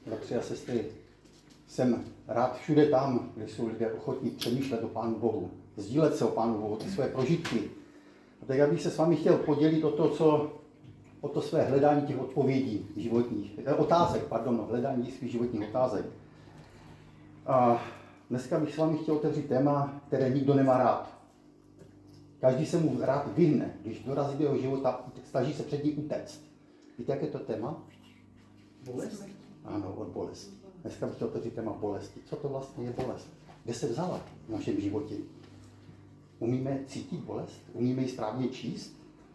Bratři a sestry, jsem rád všude tam, kde jsou lidé ochotní přemýšlet o Pánu Bohu, sdílet se o Pánu Bohu, ty své prožitky. A tak já bych se s vámi chtěl podělit o to své hledání těch odpovědí životních, hledání svých životních otázek. A dneska bych s vámi chtěl otevřít téma, které nikdo nemá rád. Každý se mu rád vyhne, když dorazí do jeho života, snaží se před ní utéct. Víte, jak je to téma? Bolest? Ano, od bolesti. Dneska bych chtěl otevřít téma bolesti. Co to vlastně je bolest? Kde se vzala v našem životě? Umíme cítit bolest? Umíme ji správně číst?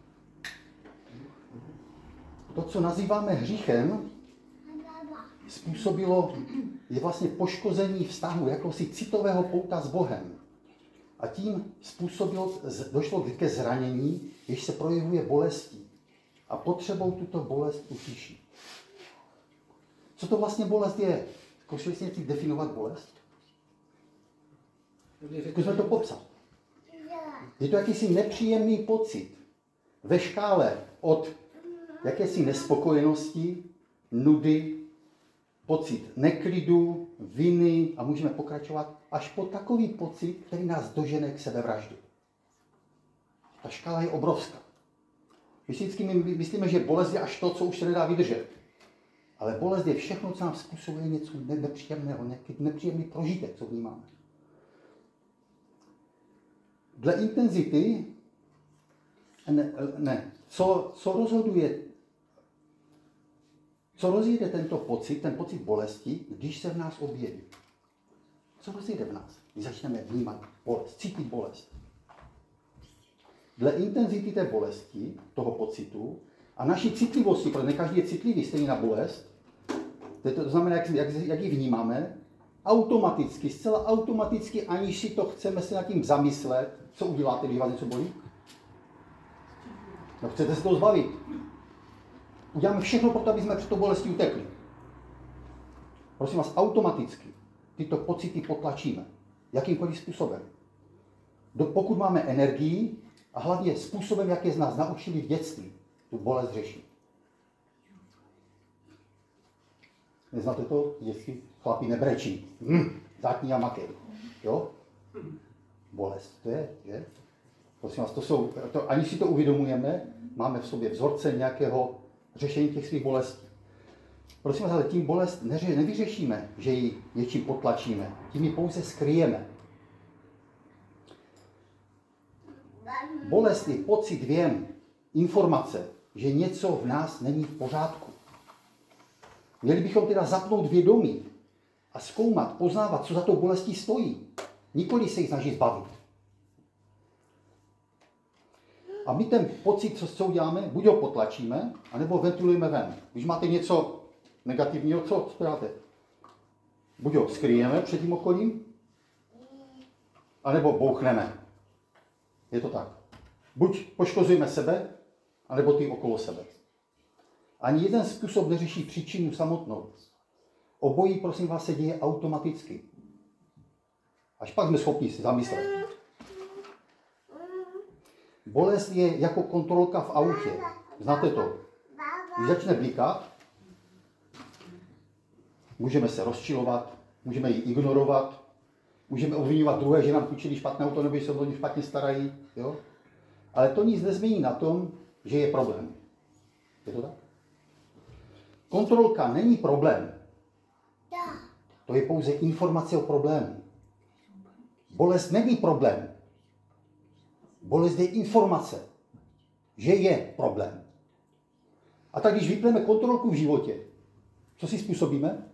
To, co nazýváme hříchem, je vlastně poškození vztahu, jakousi citového pouta s Bohem. A tím došlo ke zranění, jež se projevuje bolestí. A potřebou tuto bolest utišit. Co to vlastně bolest je? Zkusili jste definovat bolest? Zkusme to popsat. Je to jakýsi nepříjemný pocit ve škále od jakési nespokojenosti, nudy, pocit neklidu, viny a můžeme pokračovat až po takový pocit, který nás dožene k sebevraždě. Ta škála je obrovská. Vždycky my myslíme, že bolest je až to, co už se nedá vydržet. Ale bolest je všechno, co nám způsobuje něco nepříjemného, nepříjemný prožitek, co vnímáme. Dle intenzity, co rozjede tento pocit, ten pocit bolesti, když se v nás objeví? Co rozjede v nás, když začneme vnímat bolest, cítit bolest? Dle intenzity té bolesti, toho pocitu, a naší citlivosti, protože ne každý je citlivý stejně na bolest, to znamená, jak ji vnímáme, automaticky, zcela automaticky, aniž si to chceme se nad tím zamyslet, co uděláte, když vás něco bolí? No, chcete se toho zbavit. Uděláme všechno pro to, aby jsme před tou bolestí utekli. Prosím vás, automaticky tyto pocity potlačíme. Jakýmkoliv způsobem. Pokud máme energii a hlavně způsobem, jak je z nás naučili v dětství, tu bolest řešit. Neznáte to? Dětství chlapi nebrečí. Zátní a makej. Jo? Bolest, to je, že? Prosím vás, ani si to uvědomujeme, máme v sobě vzorce nějakého řešení těch svých bolestí. Prosím vás, ale tím bolest nevyřešíme, že ji něčím potlačíme. Tím ji pouze skryjeme. Bolest je pocit, věm, informace, že něco v nás není v pořádku. Měli bychom teda zapnout vědomí a zkoumat, poznávat, co za tou bolestí stojí. Nikoli se jí snažit zbavit. A my ten pocit, co uděláme, buď ho potlačíme, anebo ventilujeme ven. Když máte něco negativního, co děláte? Buď ho skryjeme před tím okolím, anebo bouchneme. Je to tak. Buď poškozujeme sebe, anebo ty okolo sebe. Ani jeden způsob neřeší příčinu samotnou. Obojí, prosím vás, se děje automaticky. Až pak jsme schopni si zamyslet. Bolest je jako kontrolka v autě. Znáte to? Když začne blikat, můžeme se rozčilovat, můžeme ji ignorovat, můžeme obviňovat druhé, že nám půjčili špatné auto, nebo že se o ně špatně starají. Jo? Ale to nic nezmění na tom, že je problém. Je to tak? Kontrolka není problém. To je pouze informace o problému. Bolest není problém. Bolest je informace, že je problém. A tak když vypneme kontrolku v životě, co si způsobíme?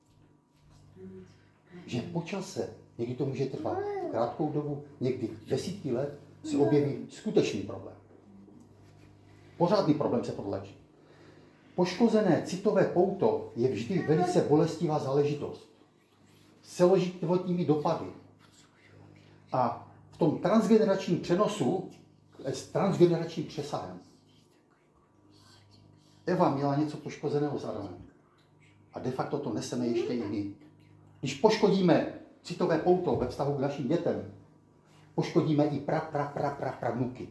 Že po čase, někdy to může trvat krátkou dobu, někdy desítky let, se objeví skutečný problém. Pořádný problém se potlačí. Poškozené citové pouto je vždy velice bolestivá záležitost. S celoživotními dopady. A v tom transgeneračním přenosu, s transgeneračním přesahem. Eva měla něco poškozeného s Adamem. A de facto to neseme ještě i my. Když poškodíme citové pouto ve vztahu k našim dětem, poškodíme i pravnuky.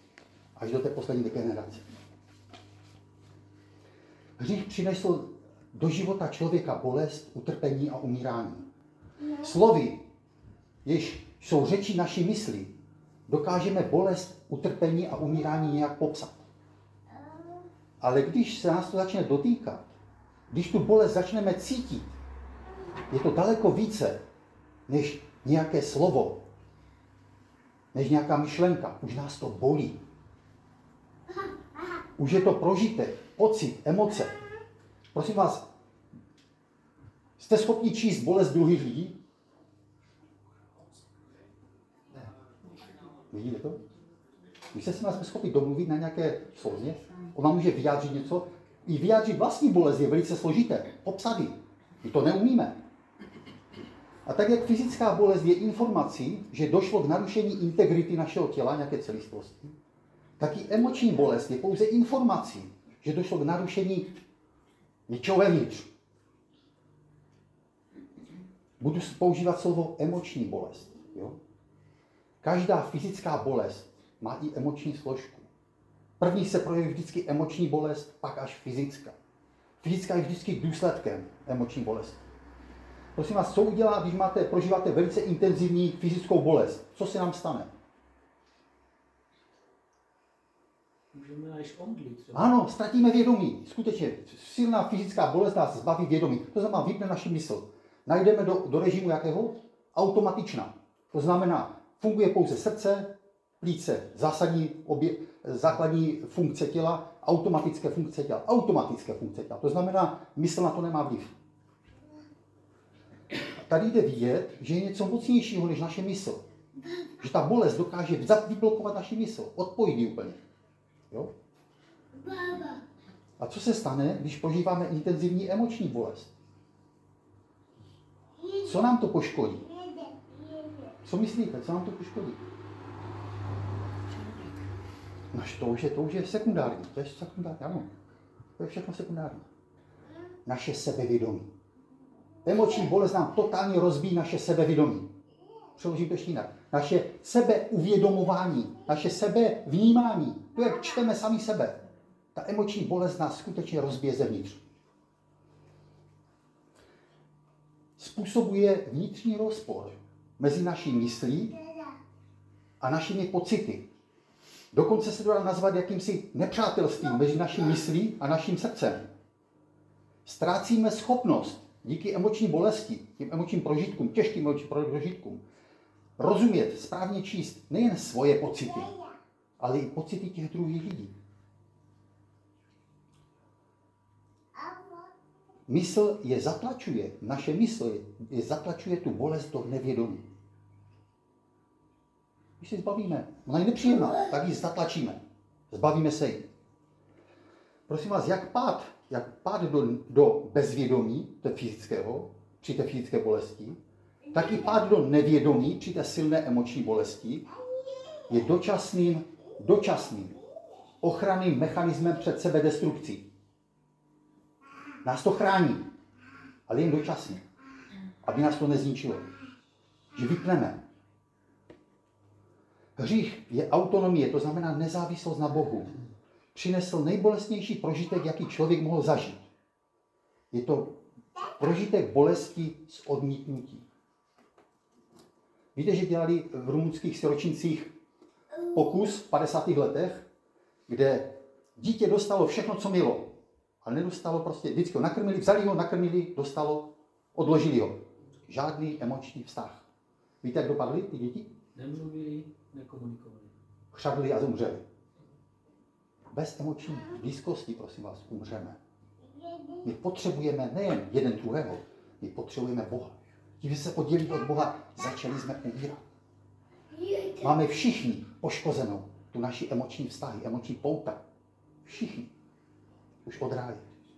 Až do té poslední generace. Hřích přinesl do života člověka bolest, utrpení a umírání. Slovy, jež jsou řeči naší mysli, dokážeme bolest, utrpení a umírání nějak popsat. Ale když se nás to začne dotýkat, když tu bolest začneme cítit, je to daleko více než nějaké slovo, než nějaká myšlenka. Už nás to bolí. Už je to prožitek, pocit, emoce. Prosím vás, jste schopni číst bolest druhých lidí? Vidíte to? Když se s nás schopni domluvit na nějaké slově, ona může vyjádřit něco, i vyjádřit vlastní bolest je velice složité, popsat ji. My to neumíme. A tak jak fyzická bolest je informací, že došlo k narušení integrity našeho těla, nějaké celistvosti, tak i emoční bolest je pouze informací, že došlo k narušení něčeho vevnitř. Budu používat slovo emoční bolest. Jo? Každá fyzická bolest má i emoční složku. První se projeví vždycky emoční bolest, pak až fyzická. Fyzická je vždycky důsledkem emoční bolesti. Prosím vás, co udělá, když prožíváte velice intenzivní fyzickou bolest? Co se nám stane? Můžeme až omdlit. Ano, ztratíme vědomí. Skutečně, silná fyzická bolest nás zbaví vědomí. To znamená, vypne naši mysl. Najdeme do režimu jakého? Automatičná. To znamená, funguje pouze srdce, plíce, základní funkce těla, automatické funkce těla. Automatické funkce těla. To znamená, mysl na to nemá vliv. Tady jde vidět, že je něco mocnějšího než naše mysl. Že ta bolest dokáže vyblokovat naši mysl, odpojit ji úplně. Jo? A co se stane, když prožíváme intenzivní emoční bolest? Co nám to poškodí? Co myslíte, co nám to poškodí? No, to už je sekundární. To je sekundární, ano. To je všechno sekundární. Naše sebevědomí. Emoční bolest nám totálně rozbíjí naše sebevědomí. Přeložím to ještě jinak. Naše sebeuvědomování, naše sebevnímání. To, jak čteme sami sebe. Ta emoční bolest nás skutečně rozbije zevnitř. Způsobuje vnitřní rozpor mezi naší myslí a našimi pocity. Dokonce se to dá nazvat jakýmsi nepřátelstvím mezi naší myslí a naším srdcem. Ztrácíme schopnost díky emoční bolesti, tím emočním prožitkům, těžkým emočním prožitkům, rozumět, správně číst nejen svoje pocity, ale i pocity těch druhých lidí. Mysl je zatlačuje, naše mysl je zatlačuje tu bolest do nevědomí. Když si zbavíme, ona je nepříjemná, tak ji zatlačíme. Zbavíme se jí. Prosím vás, jak pád do bezvědomí, to fyzického, při té fyzické bolesti, tak i pád do nevědomí, při té silné emoční bolesti, je dočasným ochranným mechanismem před sebedestrukcí. Nás to chrání, ale jen dočasně, aby nás to nezničilo. Že vypneme. Hřích je autonomie, to znamená nezávislost na Bohu. Přinesl nejbolestnější prožitek, jaký člověk mohl zažít. Je to prožitek bolesti z odmítnutí. Víte, že dělali v rumunských siročincích pokus v 50. letech, kde dítě dostalo všechno, co mělo. Ale nedostalo prostě, vždycky ho nakrmili, vzali ho, nakrmili, dostalo, odložili ho. Žádný emoční vztah. Víte, jak dopadly ty děti? Nemluvili, nekomunikovali. Chřadli a umřeli. Bez emoční blízkosti, prosím vás, umřeme. My potřebujeme nejen jeden druhého, my potřebujeme Boha. Tím, že se oddělí od Boha, začali jsme umírat. Máme všichni poškozenou tu naši emoční vztahy, emoční pouta. Všichni. Už od ráje.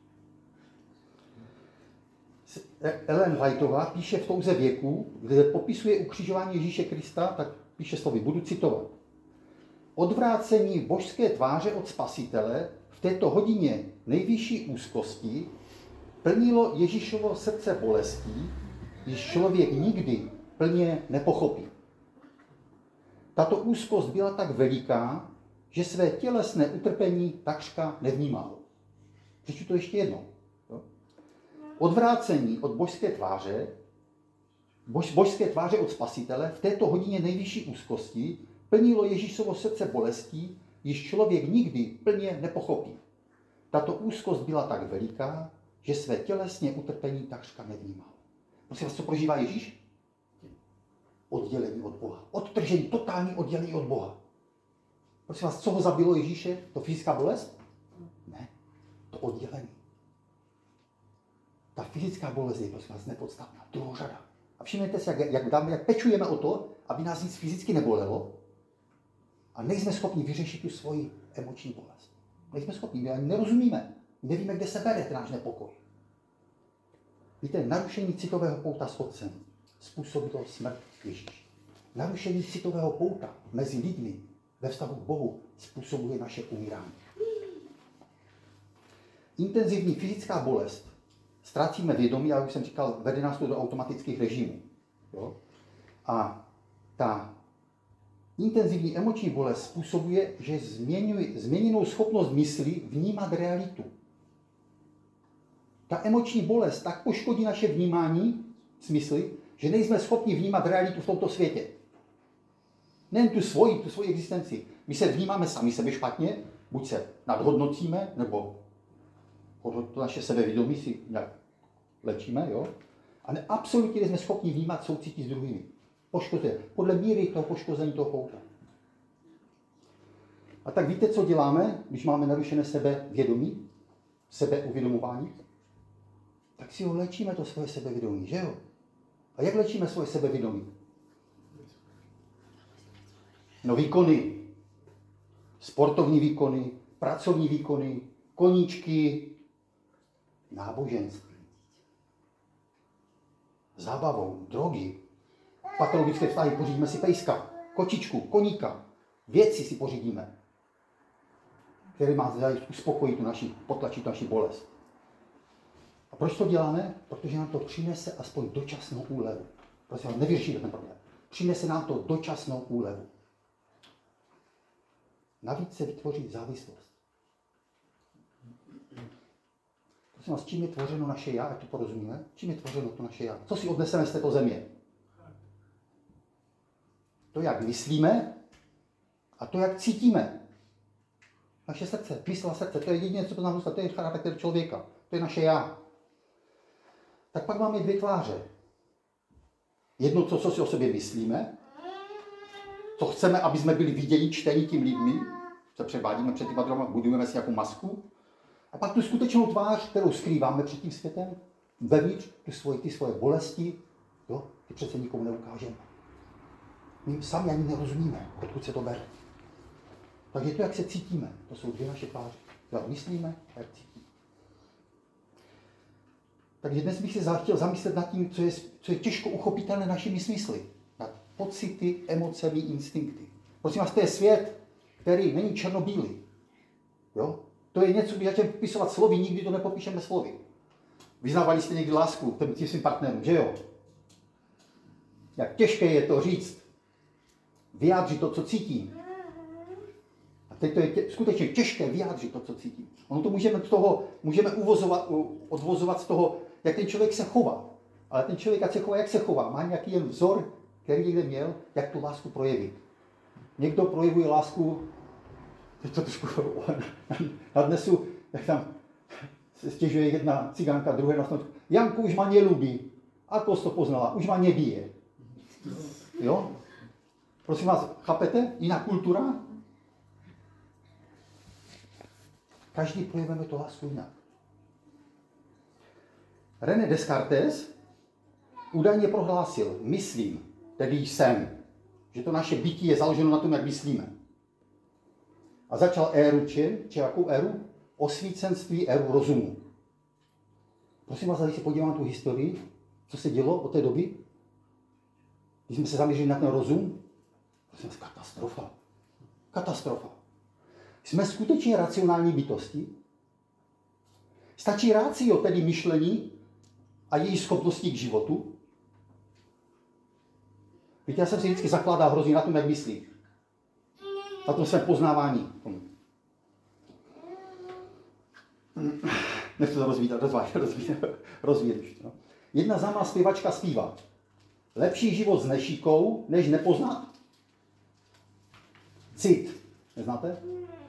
Ellen Whiteová píše v Touze věku, kde popisuje ukřižování Ježíše Krista, tak píše slovy, budu citovat. Odvrácení božské tváře od Spasitele v této hodině nejvyšší úzkosti plnilo Ježíšovo srdce bolestí, již člověk nikdy plně nepochopí. Tato úzkost byla tak veliká, že své tělesné utrpení takřka nevnímal. Přečtu to ještě jednou. Jo? odvrácení od božské tváře, božské tváře od Spasitele v této hodině nejvyšší úzkosti plnilo Ježíšovo srdce bolestí, již člověk nikdy plně nepochopí. Tato úzkost byla tak veliká, že své tělesné utrpení takřka nevnímal. Prosím vás, co prožívá Ježíš? Oddělení od Boha. Odtržení, totální oddělení od Boha. Prosím vás, co ho zabilo Ježíše? To fyzická bolest? Ne, to oddělení. Ta fyzická bolest je, prosím vás, nepodstatná, druhořada. A všimněte si, jak pečujeme o to, aby nás nic fyzicky nebolelo, a nejsme schopni vyřešit tu svoji emoční bolest. Nejsme schopni, my ani nerozumíme. Nevíme, kde se bere ten náš nepokoj. Víte, narušení citového pouta s Otcem způsobilo smrt Ježíše. Narušení citového pouta mezi lidmi ve vztahu k Bohu způsobuje naše umírání. Intenzivní fyzická bolest, ztrácíme vědomí, jak už jsem říkal, vede nás to do automatických režimů. Jo? A ta intenzivní emoční bolest způsobuje, že změněnou schopnost mysli vnímat realitu. Ta emoční bolest tak poškodí naše vnímání smysly, že nejsme schopni vnímat realitu v tomto světě. Nejen tu svoji existenci. My se vnímáme sami sebe špatně, buď se nadhodnocíme, nebo to naše sebevědomí si nějak léčíme, jo? Ale absolutně nejsme schopni vnímat soucití s druhými. Poškozuje. Podle míry toho poškození toho pouta. A tak víte, co děláme, když máme narušené sebevědomí, sebeuvědomování? Tak si ho léčíme, to svoje sebevědomí, že jo? A jak léčíme svoje sebevědomí? No výkony. Sportovní výkony, pracovní výkony, koníčky, náboženství. Zábavou, drogy, patologické vztahy, pořídíme si pejska, kočičku, koníka, věci si pořídíme, které má uspokojit potlačit naši bolest. A proč to děláme? Protože nám to přinese aspoň dočasnou úlevu. Prosím vás, nevyřešíte ten problém. Přinese nám to dočasnou úlevu. Navíc se vytvoří závislost. Prosím vás, čím je tvořeno naše já, jak to porozumíme? Čím je tvořeno to naše já? Co si odneseme z této země? To, jak myslíme a to, jak cítíme. Naše srdce, mysl a srdce, to je jediné, co nám zůstane, to je charakter člověka. To je naše já. Tak pak máme dvě tváře. Jedno, co si o sobě myslíme, co chceme, aby jsme byli viděni, čtení tím lidmi, se převádíme před těma druhama, budujeme si nějakou masku. A pak tu skutečnou tvář, kterou skrýváme před tím světem, vevnitř, ty svoje bolesti, jo, ty přece nikomu neukážeme. My sami ani nerozumíme, odkud se to bere. Takže to, jak se cítíme, to jsou dvě naše tváře. Jak myslíme a jak cítíme. Takže dnes bych se chtěl zamyslet nad tím, co je těžko uchopitelné našimi smysly. Nad pocity, emocemi, instinkty. Prosím vás, to je svět, který není černobílý. Jo? To je něco, když začneme popisovat slovy, nikdy to nepopíšeme slovy. Vyznávali jste někdy lásku těm svým partnerům, že jo? Jak těžké je to říct, vyjádřit to, co cítím. A teď to je skutečně těžké vyjádřit to, co cítím. Ono to můžeme odvozovat z toho, jak ten člověk se chová. Ale ten člověk, ať se chová, jak se chová, má nějaký jen vzor, který někde měl, jak tu lásku projevit. Někdo projevuje lásku, teď to trošku nadnesu, jak tam se stěžuje jedna cigánka, druhé na Janku už ma nelubí. Ako to poznala, už ma nebije. Jo? Prosím vás, chápete? Jiná kultura? Každý projevujeme to lásku jinak. René Descartes údajně prohlásil, myslím, tedy jsem, že to naše bytí je založeno na tom, jak myslíme. A začal éru či jakou éru? Osvícenství, éru rozumu. Prosím vás, když se podívám na tu historii, co se dělo od té doby, když jsme se zaměřili na ten rozum, prosím vás, katastrofa. Katastrofa. Jsme skutečně racionální bytosti? Stačí rácio, tedy myšlení a její schopnosti k životu? Víte, já jsem si vždycky zakládal hrozně na tom, jak myslí. Na tom svém poznávání. Nechci to rozvíjet. No. Jedna známá zpěvačka zpívá. Lepší život s nešikou, než nepoznat cit. Neznáte?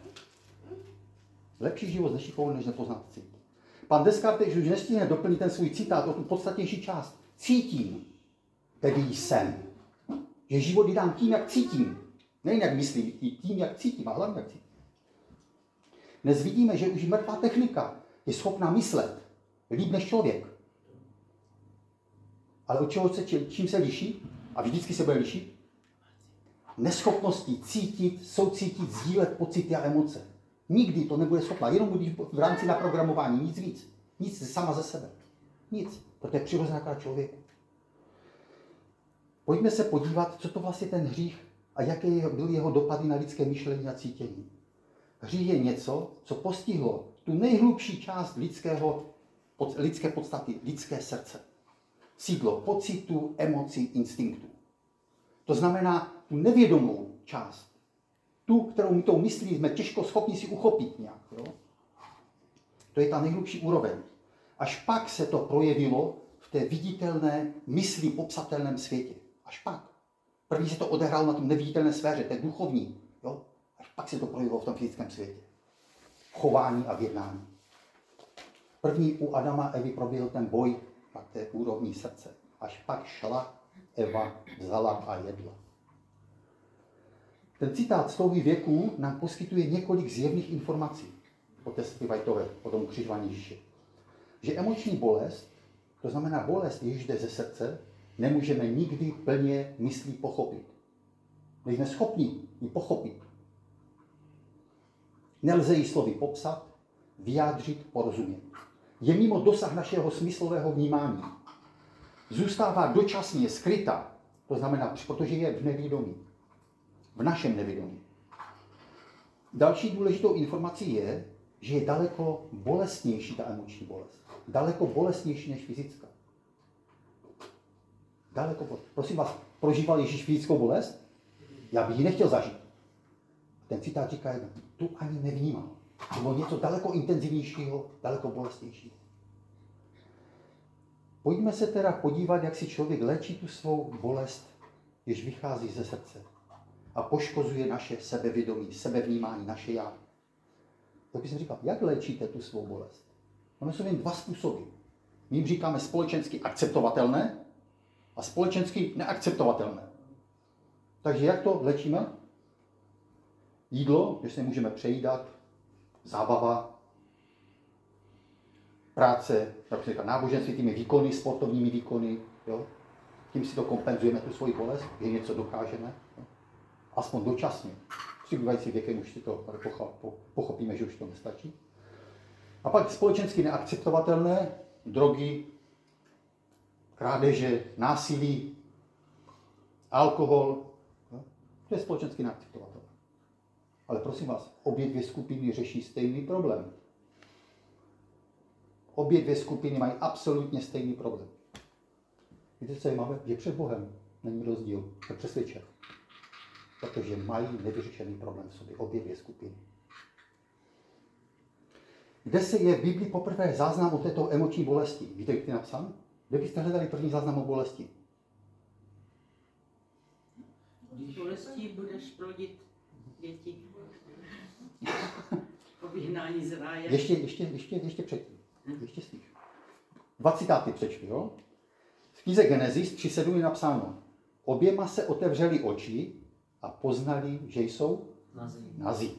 Lepší život s nešikou, než nepoznat cit. Pan Descartes už nestihne doplnit ten svůj citát o tu podstatnější část. Cítím, tedy jsem. Že život dám tím, jak cítím. Nejen jak myslím, i tím, jak cítím, a hlavně jak cítím. Dnes vidíme, že už mrtvá technika je schopná myslet líp než člověk. Ale od čím se liší? A vždycky se bude lišit? Neschopností cítit, soucítit, sdílet pocity a emoce. Nikdy to nebude schopná, jenom když v rámci naprogramování, nic víc. Nic sama ze sebe. Nic. To je přirozená člověku. Pojďme se podívat, co to vlastně ten hřích a jaké byly jeho dopady na lidské myšlení a cítění. Hřích je něco, co postihlo tu nejhlubší část lidské podstaty, lidské srdce. Sídlo pocitu, emocí, instinktů. To znamená tu nevědomou část. Tu, kterou my tou myslí jsme těžko schopni si uchopit nějak. Jo? To je ta nejhlubší úroveň. Až pak se to projevilo v té viditelné mysli popsatelném světě. Až pak. První se to odehrálo na tom neviditelné sféře, té duchovní. Jo? Až pak se to projevilo v tom fyzickém světě. V chování a v jednání. První u Adama a Evy proběhl ten boj na té úrovni srdce. Až pak šla Eva, vzala a jedla. Ten citát z touhy věků nám poskytuje několik zjevných informací o té Whiteové, o tom ukřižování Ježíše. Že emoční bolest, to znamená bolest, jež jde ze srdce, nemůžeme nikdy plně myslí pochopit. Nejsme schopni ji pochopit. Nelze ji slovy popsat, vyjádřit, porozumět. Je mimo dosah našeho smyslového vnímání. Zůstává dočasně skrytá, to znamená, protože je v nevědomí. V našem nevědomí. Další důležitou informací je, že je daleko bolestnější ta emoční bolest. Daleko bolestnější než fyzická. Daleko bolestnější. Prosím vás, prožíval Ježíš fyzickou bolest? Já bych ji nechtěl zažít. Ten citát říká, tu ani nevnímal. To bylo něco daleko intenzivnějšího, daleko bolestnějšího. Pojďme se teda podívat, jak si člověk léčí tu svou bolest, jež vychází ze srdce a poškozuje naše sebevědomí, sebevnímání, naše já. Tak bych říkal, jak léčíte tu svou bolest? Máme jsou jen dva způsoby. My jim říkáme společensky akceptovatelné a společensky neakceptovatelné. Takže jak to léčíme? Jídlo, že se můžeme přejídat, zábava, práce, například náboženství, těmi výkony, sportovními výkony. Jo? Tím si to kompenzujeme, tu svoji bolest, že něco dokážeme. Jo? Aspoň dočasně. S přibývajícím věkem už si to pochopíme, že už to nestačí. A pak společensky neakceptovatelné drogy, krádeže, násilí, alkohol. Jo? To je společensky neakceptovatelné. Ale prosím vás, obě dvě skupiny řeší stejný problém. Obě dvě skupiny mají absolutně stejný problém. Víte, co je máme? Že před Bohem není rozdíl. To přesvědčen. Protože mají nevyřešený problém v sobě. Obě dvě skupiny. Kde se je v Biblii poprvé záznam o této emoční bolesti? Víte, jak je napsán? Kde byste hledali první záznam o bolesti? Když bolestí budeš plodit děti. Povyhnání z ráje. Ještě předtím. Ještě spíš. 20. přečtu, jo? V knize Genesis 3:7 je napsáno: oběma se otevřely oči a poznali, že jsou nazí.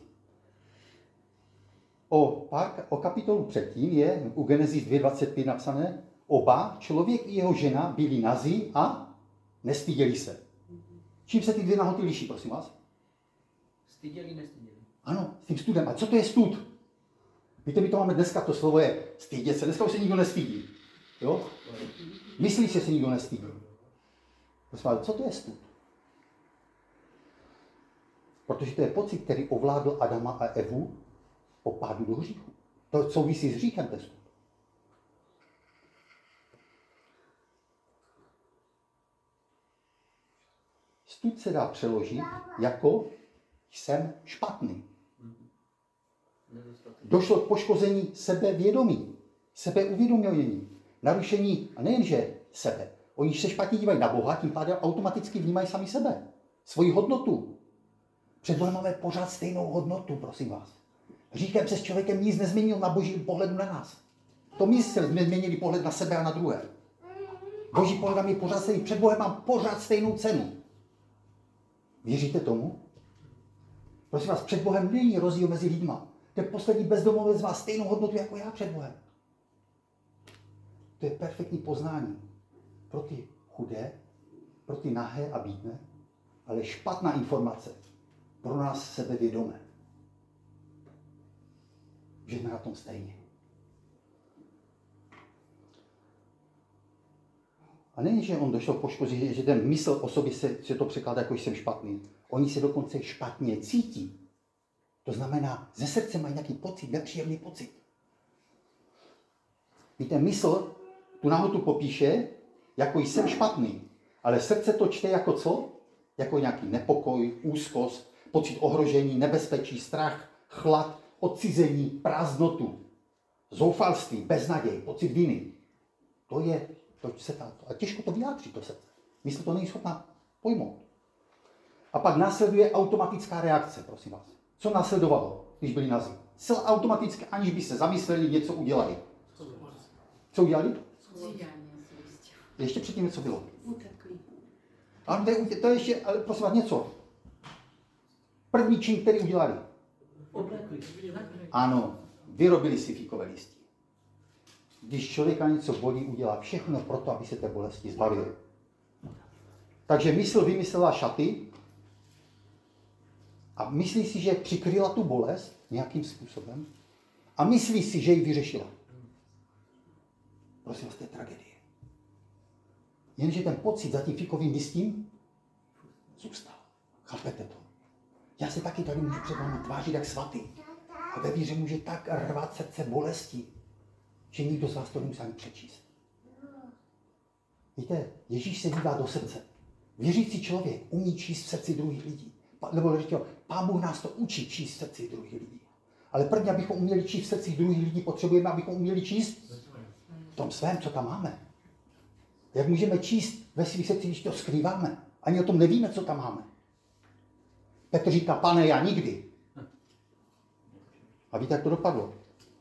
O kapitolu předtím je u Genesis 2:25 napsané: oba, člověk i jeho žena, byli nazí a nestyděli se. Čím se ty dvě nahoty liší, prosím vás? Nestyděli. Ano, s tím studem. A co to je stud? Víte, my to máme dneska, to slovo je stydět se. Dneska už se nikdo nestydí. Jo? Myslí, že se nikdo nestydí. Prosím vás, co to je stud? Protože to je pocit, který ovládl Adama a Evu po pádu do hříchu. To souvisí s hříchem, ten stud. Stud se dá přeložit jako jsem špatný. Došlo k poškození sebevědomí. Sebeuvědomění, narušení, a nejenže sebe. Oni se špatně dívají na Boha, tím pádem automaticky vnímají sami sebe. Svoji hodnotu. Před Bohem máme pořád stejnou hodnotu, prosím vás. Říkem se s člověkem nic nezměnil na boží pohledu na nás. To my jsme změnili pohled na sebe a na druhé. Boží pohled je pořád stejný. Před Bohem mám pořád stejnou cenu. Věříte tomu? Prosím vás, před Bohem není rozdíl mezi lidma. Ten poslední bezdomovec má stejnou hodnotu jako já před Bohem. To je perfektní poznání. Pro ty chudé, pro ty nahé a bídné, ale špatná informace pro nás sebevědomé. Že jsme na tom stejně. A nejen, že on došel k poškození, že ten mysl o sobě se to překládá jako jsem špatný. Oni se dokonce špatně cítí. To znamená, ze srdce mají nějaký pocit, nepříjemný pocit. Víte, mysl tu nahotu popíše, jako jsem špatný, ale srdce to čte jako co? Jako nějaký nepokoj, úzkost, pocit ohrožení, nebezpečí, strach, chlad, odcizení, prázdnotu, zoufalství, beznaděj, pocit viny. To je, a těžko to vyjádří, to srdce. Mysl to není schopná pojmout. A pak následuje automatická reakce, prosím vás. Co následovalo, když byli nazi? Zcela automaticky, aniž by se zamysleli, něco udělali. Co udělali? Ještě předtím něco bylo. Ale to je ještě, ale prosím vás, něco. První čin, který udělali. Ano, vyrobili si fíkové listí. Když člověka něco bolí, udělá všechno pro to, aby se té bolesti zbavil. Takže mysl vymyslela šaty a myslí si, že přikryla tu bolest nějakým způsobem a myslí si, že ji vyřešila. Prosím vás, to je tragédie. Jenže ten pocit za tím fíkovým listím zůstal. Chápete to? Já se taky tady můžu před vámi tvářit jak svatý. A ve víře může tak rvat srdce bolesti, že nikdo z vás to nemusí ani přečíst. Víte, Ježíš se dívá do srdce. Věřící člověk umí číst v srdci druhých lidí. Nebo řečeno, Pán Bůh nás to učí číst v srdci druhých lidí. Ale prvně, abychom uměli číst v srdci druhých lidí, potřebujeme, abychom uměli číst v tom svém, co tam máme. Jak můžeme číst ve svých srdcích, když to skrýváme? Ani o tom nevíme, co tam máme. Petr říká, Pane, já nikdy. A víte, jak to dopadlo?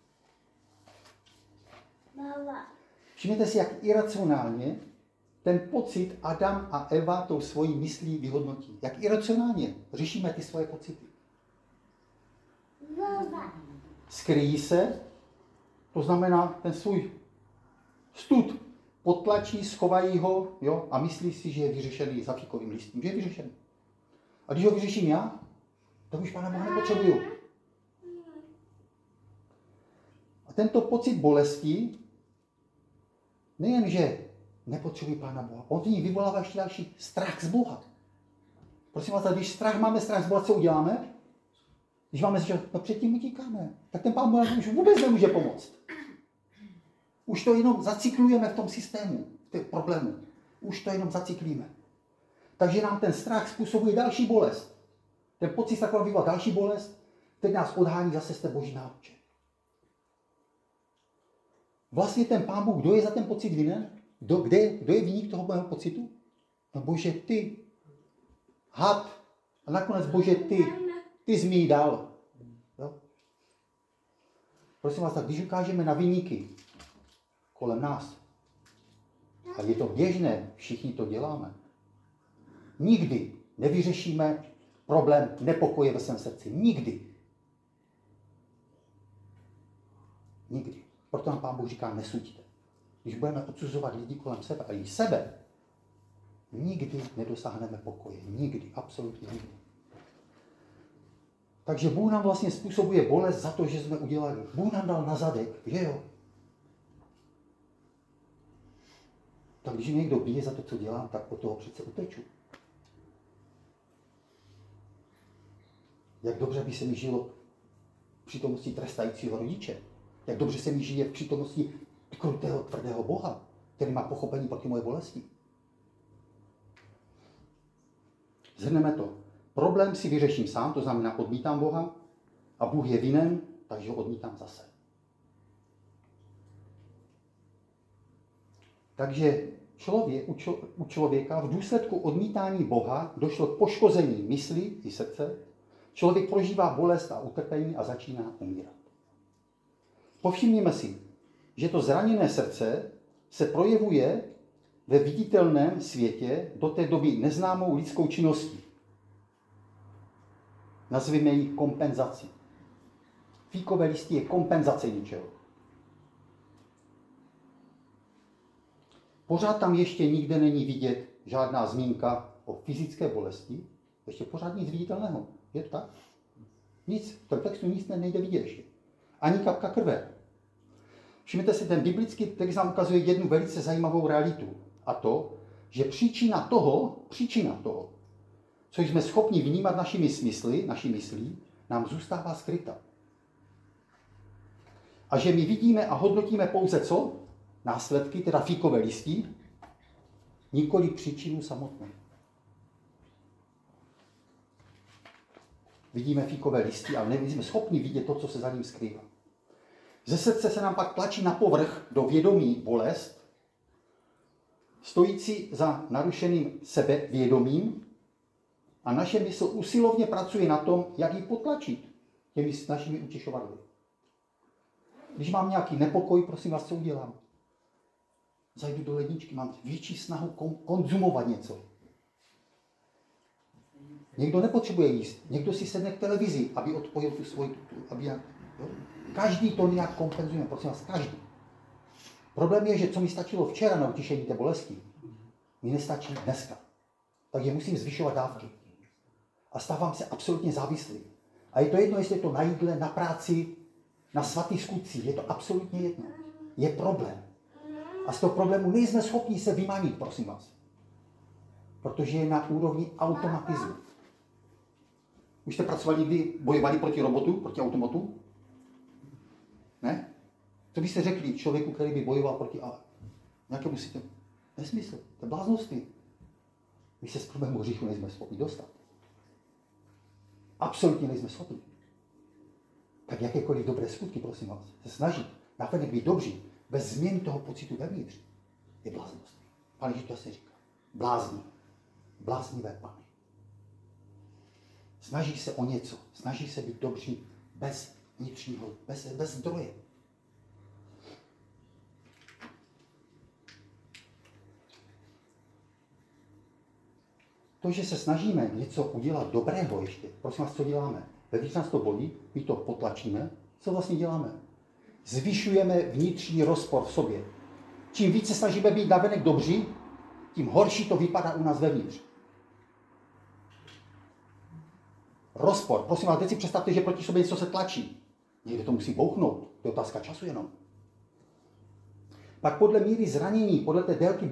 Všimněte si, jak iracionálně ten pocit Adam a Eva tou svojí myslí vyhodnotí. Jak iracionálně řešíme ty svoje pocity. Skryjí se, to znamená ten svůj stud potlačí, schovají ho, jo, a myslí si, že je vyřešený za fíkovým listím, že je vyřešený. A když ho vyřeším já, tak už Pána Boha nepotřebuju. A tento pocit bolesti nejen, že nepotřebuji Pána Boha, on v ní vyvolává ještě další strach z Boha. Prosím vás, když máme strach z Boha, co uděláme? Když máme že no předtím utíkáme, tak ten Pán Boha už vůbec nemůže pomoct. Už to jenom zacyklujeme v tom systému, v těch problémů. Už to jenom zacyklíme. Takže nám ten strach způsobuje další bolest. Ten pocit strachu vyvolá další bolest, který nás odhání zase z té boží náruče. Vlastně ten Pán Bůh, kdo je za ten pocit vinen? Kdo je viník toho mého pocitu? No Bože, ty. Had. A nakonec Bože, ty jsi mi ji dal. Jo? Prosím vás, tak když ukážeme na viníky kolem nás, a je to běžné, všichni to děláme, nikdy nevyřešíme problém nepokoje ve svém srdci. Nikdy. Nikdy. Proto nám Pán Bůh říká, nesuďte. Když budeme odsuzovat lidi kolem sebe a i sebe, nikdy nedosáhneme pokoje. Nikdy. Absolutně nikdy. Takže Bůh nám vlastně způsobuje bolest za to, že jsme udělali. Bůh nám dal na zadek, že jo? Tak když mě někdo bije za to, co dělám, tak od toho přece uteču. Jak dobře by se mi žilo v přítomnosti trestajícího rodiče. Jak dobře se mi žije v přítomnosti krutého, tvrdého Boha, který má pochopení proti moje bolesti. Zhrneme to. Problém si vyřeším sám, to znamená odmítám Boha a Bůh je vinen, takže ho odmítám zase. Takže u člověka v důsledku odmítání Boha došlo k poškození mysli i srdce. Člověk prožívá bolest a utrpení a začíná umírat. Povšimněme si, že to zraněné srdce se projevuje ve viditelném světě do té doby neznámou lidskou činností. Nazveme ji kompenzací. Fíkové listy je kompenzace ničeho. Pořád tam ještě nikde není vidět žádná zmínka o fyzické bolesti. Ještě pořád nic viditelného. Je to tak? Nic. V tom textu nic nejde vidět ještě. Ani kapka krve. Všimněte si, ten biblický text nám ukazuje jednu velice zajímavou realitu. A to, že příčina toho, co jsme schopni vnímat naší myslí, nám zůstává skryta. A že my vidíme a hodnotíme pouze co? Následky, teda fíkové listy, nikoli příčinu samotnou. Vidíme fíkové listy, ale nejsme schopni vidět to, co se za ním skrývá. Ze srdce se nám pak tlačí na povrch do vědomí bolest, stojící za narušeným sebevědomím, a naše mysl usilovně pracuje na tom, jak ji potlačit těmi našimi utěšovadly. Když mám nějaký nepokoj, prosím vás, co udělám? Zajdu do ledničky, mám větší snahu konzumovat něco. Někdo nepotřebuje jíst, někdo si sedne k televizi, aby odpojil tu svoji... Každý to nějak kompenzuje, prosím vás, každý. Problém je, že co mi stačilo včera na utišení té bolesti, mi nestačí dneska. Takže musím zvyšovat dávky. A stávám se absolutně závislý. A je to jedno, jestli je to na jídle, na práci, na svatých skutcích. Je to absolutně jedno. Je problém. A z toho problému nejsme schopni se vymanit, prosím vás. Protože je na úrovni automatismu. Už jste pracovali někdy, bojovali proti robotu, proti automatu? Ne? Co byste řekli člověku, který by bojoval proti nějakému systému? Nesmysl, to je bláznovství. My se z problému hříchu nejsme schopni dostat. Absolutně nejsme schopni. Tak jakékoliv dobré skutky, prosím vás, se snažit navenek být dobří, bez změny toho pocitu vevnitř, je bláznovství. Pane Ježíš to se říká. Blázni. Bláznivé pány. Snaží se o něco, snaží se být dobří bez vnitřního, bez zdroje. To, že se snažíme něco udělat dobrého ještě, prosím vás, co děláme? Vevnitř nás to bolí, my to potlačíme. Co vlastně děláme? Zvyšujeme vnitřní rozpor v sobě. Čím více snažíme být navenek dobří, tím horší to vypadá u nás vevnitř. Rozpor. Prosím vás, teď si představte, že proti sobě něco se tlačí. Někde to musí bouchnout. To je otázka času jenom. Pak podle míry zranění, podle té délky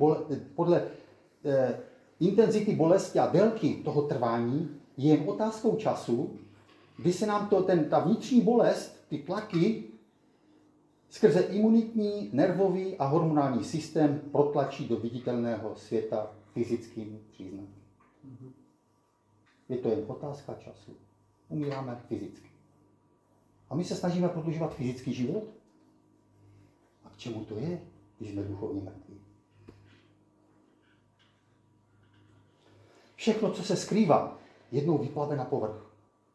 intenzity bolesti a délky toho trvání je jen otázkou času, kdy se nám ta vnitřní bolest, ty tlaky, skrze imunitní, nervový a hormonální systém protlačí do viditelného světa fyzickým příznaky. Je to jen otázka času. Umíráme fyzicky. A my se snažíme prodlužovat fyzický život? A k čemu to je, když jsme duchovně mrtví? Všechno, co se skrývá, jednou vyplave na povrch.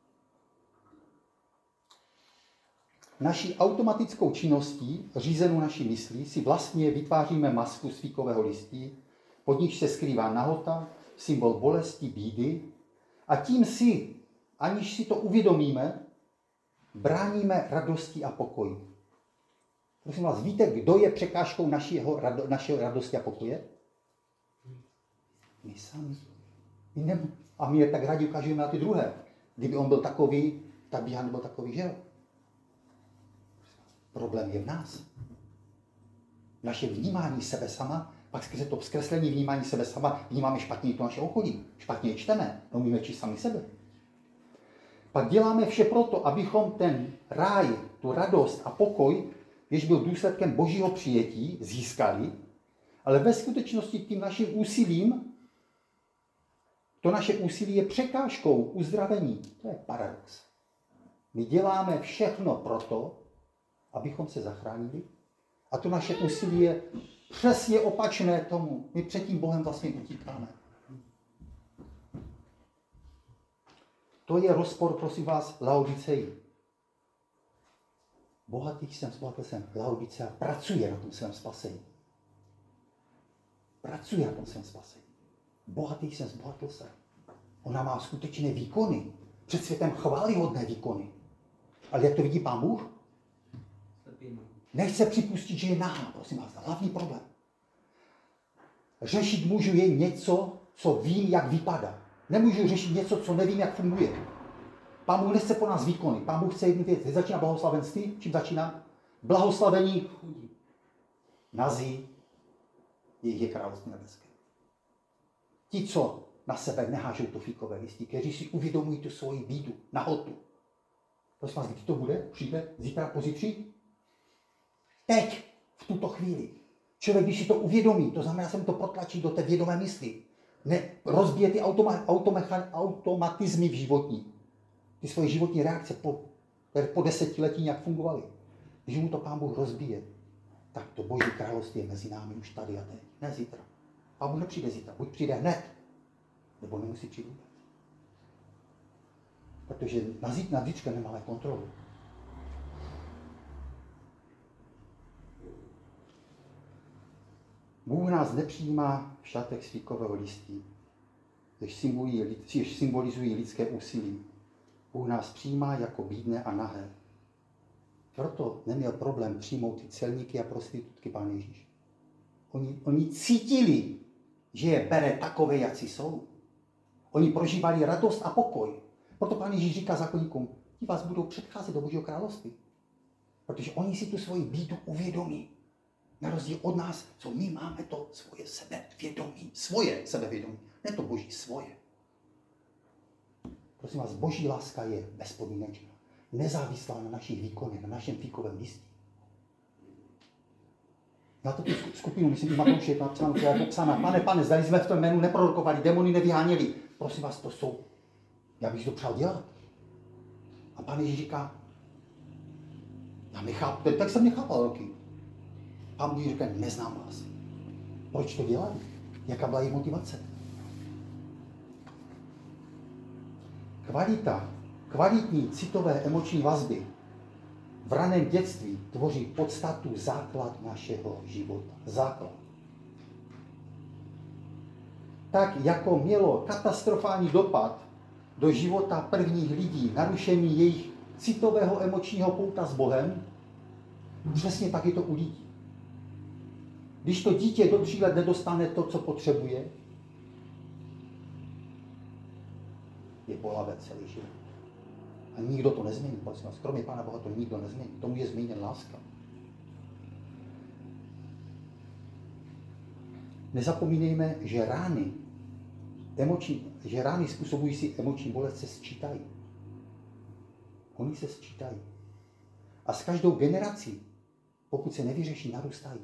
Naší automatickou činností, řízenou naší myslí, si vlastně vytváříme masku z fíkového listí, pod níž se skrývá nahota, symbol bolesti, bídy, a tím si, aniž si to uvědomíme, bráníme radosti a pokoji. Prosím vás, víte, kdo je překážkou naší radosti a pokoje? My sami. A my je tak rádi ukážeme na ty druhé. Kdyby on byl takový, tak by já nebyl takový, že jo? Problém je v nás. Naše vnímání sebe sama, pak skrze to zkreslení vnímání sebe sama, vnímáme špatně to naše okolí. Špatně čteme, neumíme číst sami sebe. Pak děláme vše proto, abychom ten ráj, tu radost a pokoj, jež byl důsledkem božího přijetí, získali, ale ve skutečnosti tím naším úsilím, to naše úsilí je překážkou uzdravení. To je paradox. My děláme všechno proto, abychom se zachránili, a to naše úsilí je přesně opačné tomu. My před tím Bohem vlastně utíkáme. To je rozpor, prosím vás, Laodiceji. Bohatý jsem, zbohatil jsem. Laodicea pracuje na tom svém spasení. Pracuje na tom svém spasení. Bohatý jsem, zbohatil jsem. Ona má skutečné výkony. Před světem chválihodné výkony. Ale jak to vidí Pán Bůh? Nechce připustit, že je nahá, prosím vás. Hlavní problém. Řešit můžu jen něco, co vím, jak vypadá. Nemůžu řešit něco, co nevím, jak funguje. Pán Bůh nechce po nás výkony. Pán Bůh chce jednu věc. Začíná blahoslavenství. Čím začíná? Blahoslavení chudí. Nazí, jejich je království nebeské. Ti, co na sebe nehážou to fíkové listy, kteří si uvědomují tu svoji bídu, nahotu. Prosím vás, kdy to bude? Přijde? Zítra, pozítří? Teď, v tuto chvíli. Člověk, když si to uvědomí, to znamená, že se mu to protlačí do té vědomé mysli. Rozbije ty automatizmy v životní. Ty svoje životní reakce po desetiletí nějak fungovaly. Když mu to Pán Bůh rozbije, tak to Boží království je mezi námi už tady a teď. Ne zítra. Pán Bůh nepřijde zítra. Buď přijde hned, nebo nemusí přijít vůbec. Protože nad zítřkem nemáme kontrolu. Bůh nás nepřijímá v šatech z fíkového listí, jež symbolizují lidské úsilí. Bůh nás přijímá jako bídné a nahé. Proto neměl problém přijmout ty celníky a prostitutky Pán Ježíš. Oni cítili, že je bere takové, jací jsou. Oni prožívali radost a pokoj. Proto Pán Ježíš říká zákonníkům, ti vás budou předcházet do Božího království. Protože oni si tu svoji bídu uvědomí. Na rozdíl od nás, co my máme to svoje sebevědomí. Svoje sebevědomí. Ne to Boží, svoje. Prosím vás, Boží láska je bezpodmínečná. Nezávislá na našich výkonech, na našem fíkovém listí. Na tu skupinu, myslím, že Matouš je napsáno, která je popsána. Pane, zdali jsme v tom jménu neprorokovali, demony nevyháněli. Prosím vás, to jsou. Já bych to přál dělat. A Pán Ježíš říká, já nechápu, tak jsem nechápal roky. Pán Bůh říká, neznám vás. Proč to dělali? Jaká byla její motivace? Kvalitní citové emoční vazby v raném dětství tvoří podstatu, základ našeho života. Základ. Tak jako mělo katastrofální dopad do života prvních lidí narušení jejich citového emočního pouta s Bohem, přesně tak je to u lidí. Když to dítě do 3 let nedostane to, co potřebuje, je bolavé celý život. A nikdo to nezmění, prosím vás. Kromě Pána Boha to nikdo nezmění. Tomu je změněn láska. Nezapomínejme, že rány způsobující emoční bolest se sčítají. Oni se sčítají. A s každou generací, pokud se nevyřeší, narůstají.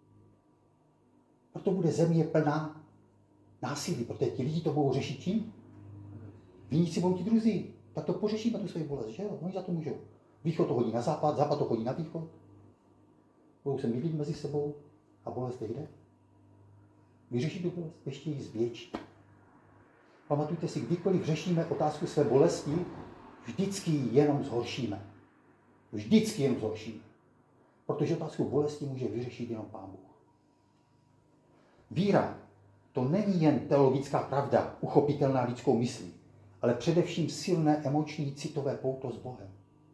Proto bude země plná násilí, protože ti lidi to budou řešit tím. Viníci budou ti druzí. Tak to pořešíme tu svoji bolest, že jo? Oni za to můžou. Východ to hodí na západ, západ to hodí na východ. Budou se mydlit mezi sebou a bolest jde. Vyřeší tu bolest, ještě ji zvětší. Pamatujte si, kdykoliv řešíme otázku své bolesti, vždycky ji jenom zhoršíme. Vždycky jenom zhoršíme. Protože otázku bolesti může vyřešit jenom Pán Bůh. Víra, to není jen teologická pravda, uchopitelná lidskou myslí, ale především silné emoční citové pouto s Bohem.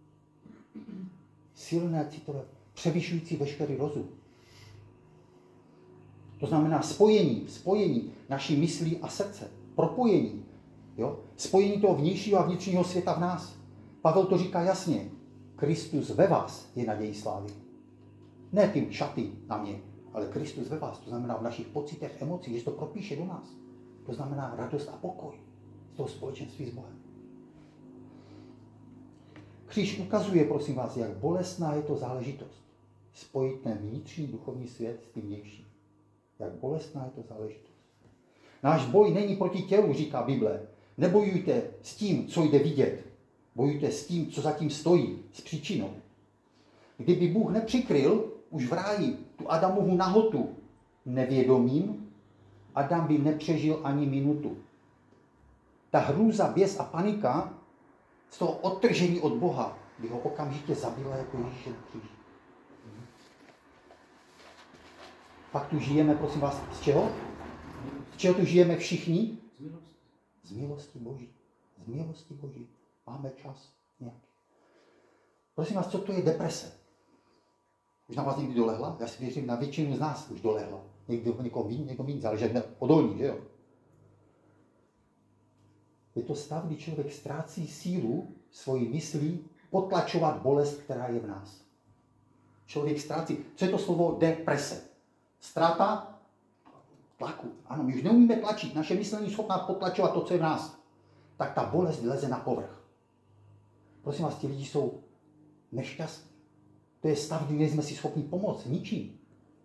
Silné citové, převyšující veškerý rozum. To znamená spojení naší myslí a srdce. Propojení. Jo? Spojení toho vnějšího a vnitřního světa v nás. Pavel to říká jasně. Kristus ve vás je nadějí slávy. Ne tím šaty na mě, ale Kristus ve vás. To znamená v našich pocitech, emocích, že to propíše do nás. To znamená radost a pokoj z toho společenství s Bohem. Kříž ukazuje, prosím vás, jak bolestná je to záležitost. Spojit ten vnitřní duchovní svět s tím vnějším. Jak bolestná je to záležitost. Náš boj není proti tělu, říká Bible. Nebojujte s tím, co jde vidět. Bojujte s tím, co zatím stojí, s příčinou. Kdyby Bůh nepřikryl už v ráji tu Adamovu nahotu nevědomým, Adam by nepřežil ani minutu. Ta hrůza, běs a panika z toho odtržení od Boha by ho okamžitě zabila jako Ježíše na kříži. Pak tu žijeme, prosím vás, z čeho? Z čeho tu žijeme všichni? Z milosti Boží. Z milosti Boží. Máme čas nějaký. Prosím vás, co to je deprese? Už na vás někdy dolehla? Já si věřím, na většinu z nás už dolehla. Někoho méně, záleží, jak odolní, že jo? Je to stav, kdy člověk ztrácí sílu svojí myslí potlačovat bolest, která je v nás. Člověk ztrácí. Co je to slovo deprese? Ztráta tlaku. Ano, my už neumíme tlačit. Naše myšlení schopná potlačovat to, co je v nás. Tak ta bolest leze na povrch. Prosím vás, ti lidi jsou nešťastní. To je stav, kdy nejsme si schopni pomoct ničím.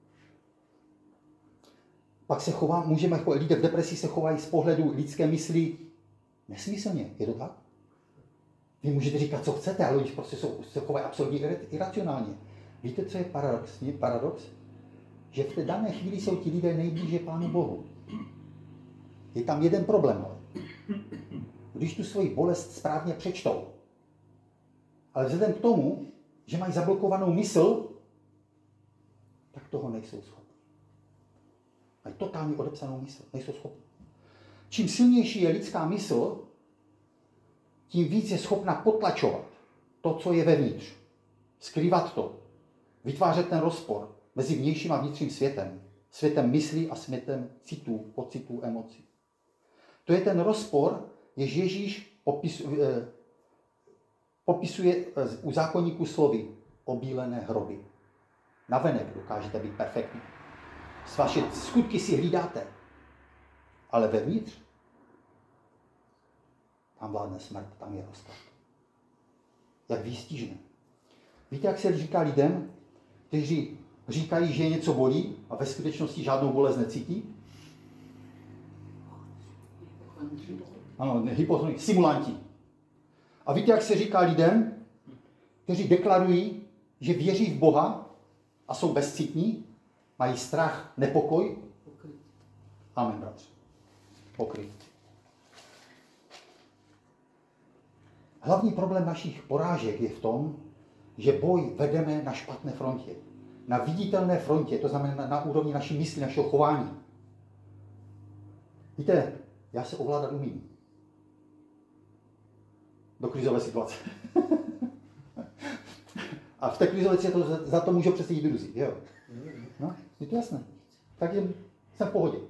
Pak se lidé v depresi se chovají z pohledu lidské mysli nesmyslně. Je to tak? Vy můžete říkat, co chcete, ale oni prostě se chovají absolutně iracionálně. Víte, co je paradox? Že v té dané chvíli jsou ti lidé nejblíže Pánu Bohu. Je tam jeden problém, ale. Když tu svoji bolest správně přečtou, ale vzhledem k tomu, že mají zablokovanou mysl, tak toho nejsou schopni. Mají totálně odepsanou mysl, nejsou schopni. Čím silnější je lidská mysl, tím víc je schopna potlačovat to, co je vevnitř. Skrývat to. Vytvářet ten rozpor mezi vnějším a vnitřním světem. Světem myslí a světem citů, pocitů, emocí. To je ten rozpor, jež Ježíš popisuje u zákonníků slovy obílené hroby. Navenek dokážete být perfektní. S vaše skutky si hlídáte. Ale vevnitř, tam vládne smrt, tam je rozklad. Jak výstižné. Víte, jak se říká lidem, kteří říkají, že něco bolí a ve skutečnosti žádnou bolest necítí? Ano, simulanti. A víte, jak se říká lidem, kteří deklarují, že věří v Boha a jsou bezcitní, mají strach, nepokoj? Amen, bratře. Pokrytí. Hlavní problém našich porážek je v tom, že boj vedeme na špatné frontě. Na viditelné frontě, to znamená na úrovni naší mysli, našeho chování. Víte, já se ovládat umím. Do krizové situace. A v té krizové situaci za to můžou přesně jít druzí, jo? No, je to jasné. Takže jsem v pohodě.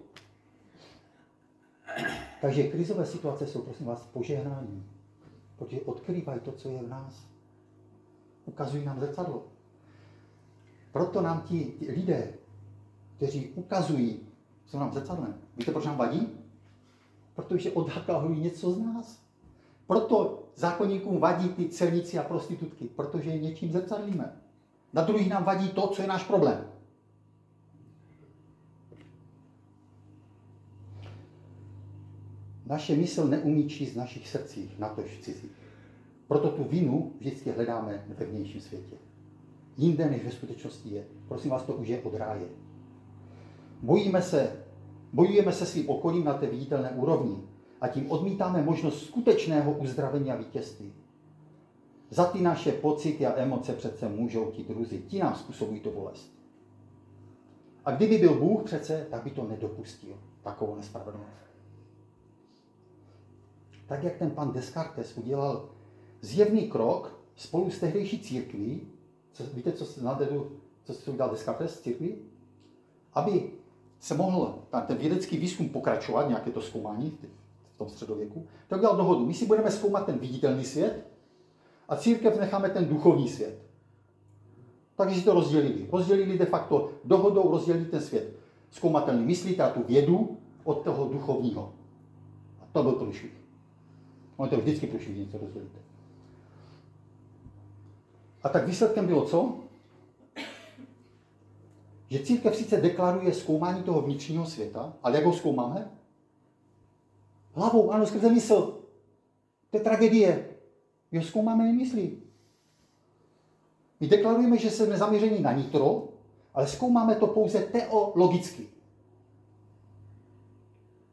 Takže krizové situace jsou, prosím vás, požehnání. Protože odkrývají to, co je v nás. Ukazují nám zrcadlo. Proto nám ti lidé, kteří ukazují, jsou nám zrcadlem. Víte, proč nám vadí? Protože odhalují něco z nás. Proto zákonníkům vadí ty celníci a prostitutky, protože je něčím zrcadlíme. Na druhých nám vadí to, co je náš problém. Naše mysl neumí číst v našich srdcích, natož v cizích. Proto tu vinu vždycky hledáme ve vnějším světě. Jinde, než ve skutečnosti je. Prosím vás, to už je od ráje. Bojujeme se svým okolím na té viditelné úrovni a tím odmítáme možnost skutečného uzdravení a vítězství. Za ty naše pocity a emoce přece můžou ti druzí. Ti nám způsobují to bolest. A kdyby byl Bůh přece, tak by to nedopustil. Takovou nespravedlnost. Tak, jak ten pan Descartes udělal zjevný krok spolu s tehdejší církví, víte, co se udělal Descartes z církví? Aby se mohl ten vědecký výzkum pokračovat, nějaké to zkoumání v tom středověku, tak udělal dohodu. My si budeme zkoumat ten viditelný svět a církev necháme ten duchovní svět. Takže si to rozdělili. Rozdělili de facto dohodou, rozdělili ten svět. Zkoumatelný myslíte a tu vědu od toho duchovního. A to byl průšvih. On to vždycky průšvih, něco rozdělíte. A tak výsledkem bylo co? Že církev sice deklaruje zkoumání toho vnitřního světa, ale jak ho zkoumáme? Hlavou, ano, skrze mysl. To je tragédie. My ho zkoumáme nemyslí. My deklarujeme, že jsme zaměření na nitro, ale zkoumáme to pouze teologicky.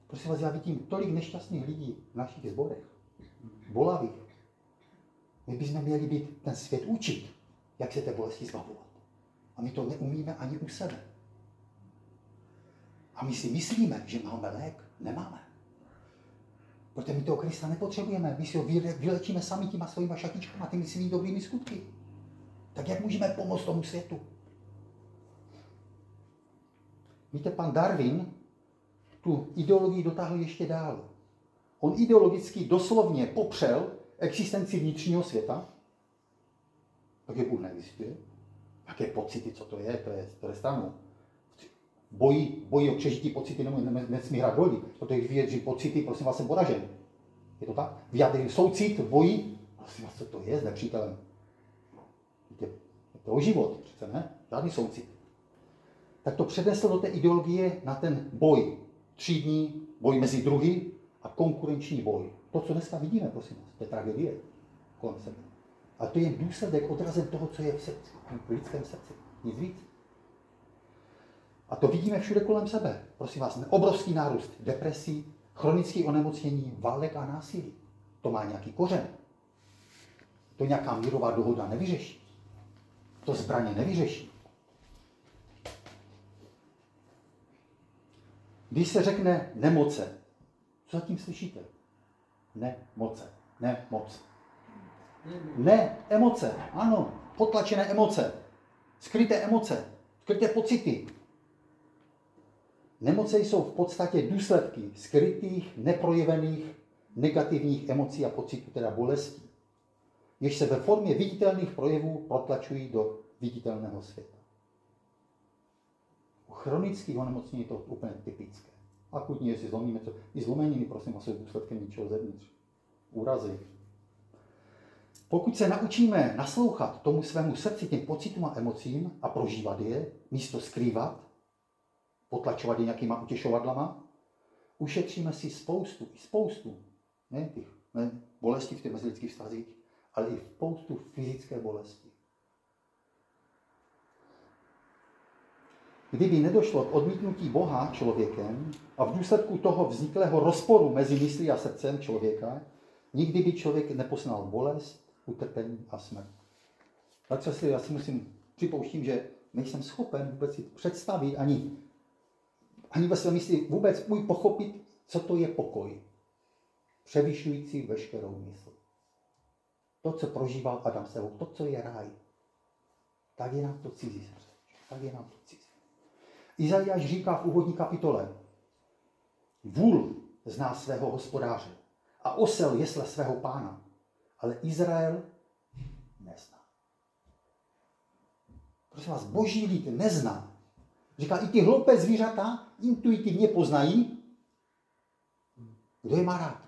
Prosím vás, já vidím tolik nešťastných lidí v našich sborech. Bolavých. My bychom měli být ten svět učit, jak se té bolesti zbavovat. A my to neumíme ani u sebe. A my si myslíme, že máme lék. Nemáme. Protože my toho Krista nepotřebujeme. My si ho vylečíme sami těma svýma šatičkama, těmi svými dobrými skutky. Tak jak můžeme pomoct tomu světu? Víte, pan Darwin tu ideologii dotáhl ještě dál. On ideologicky doslovně popřel existenci vnitřního světa, takže Bůh neexistuje. Jaké pocity, co to je stranou. Boji o přežití pocity nesmí hrát roli, protože když vidíte, že pocity, prosím vás, jsem poražen. Je to tak? Vyjádřit soucit v boji, prosím vás, co to je s nepřítelem? Je to o život, přece ne? Žádný soucit. Tak to přednesl do té ideologie na ten boj. Třídní, boj mezi druhy a konkurenční boj. To, co dneska vidíme, prosím vás, to je tragédie kolem sebe. A to je důsledek, odrazem toho, co je v srdci, v lidském srdci. Nic víc. A to vidíme všude kolem sebe. Prosím vás, obrovský nárůst depresí, chronické onemocnění, válek a násilí. To má nějaký kořen. To nějaká mírová dohoda nevyřeší. To zbraně nevyřeší. Když se řekne nemoce, co zatím slyšíte? Nemoce, nemoc. Ne, emoce, ano, potlačené emoce, skryté pocity. Nemoce jsou v podstatě důsledky skrytých, neprojevených, negativních emocí a pocitů, teda bolestí, jež se ve formě viditelných projevů protlačují do viditelného světa. U chronických onemocnění je to úplně typické. Akutně, jestli zlomíme to, i zlomeniny, prosím vás, jsou důsledkem něčeho zevnitř. Úrazy. Pokud se naučíme naslouchat tomu svému srdci, těm pocitům a emocím a prožívat je, místo skrývat, potlačovat je nějakýma utěšovadlama, ušetříme si spoustu ne bolesti v těch mezilidských vztazích, ale i spoustu fyzické bolesti. Kdyby nedošlo k odmítnutí Boha člověkem a v důsledku toho vzniklého rozporu mezi myslí a srdcem člověka, nikdy by člověk nepoznal bolest, utrpení a smrt. Tak já si připouštím, že nejsem schopen vůbec si představit ani ve své mysli vůbec pochopit, co to je pokoj, převyšující veškerou mysl. To, co prožíval Adam s Evou, to, co je ráj, tak je nám to cizí. Tak je nám to cizí. Izajáš říká v úvodní kapitole: vůl zná svého hospodáře a osel jesle svého pána, ale Izrael nezná. Prosím vás, boží lid nezná. Říká, i ty hloupé zvířata intuitivně poznají, kdo je má rád.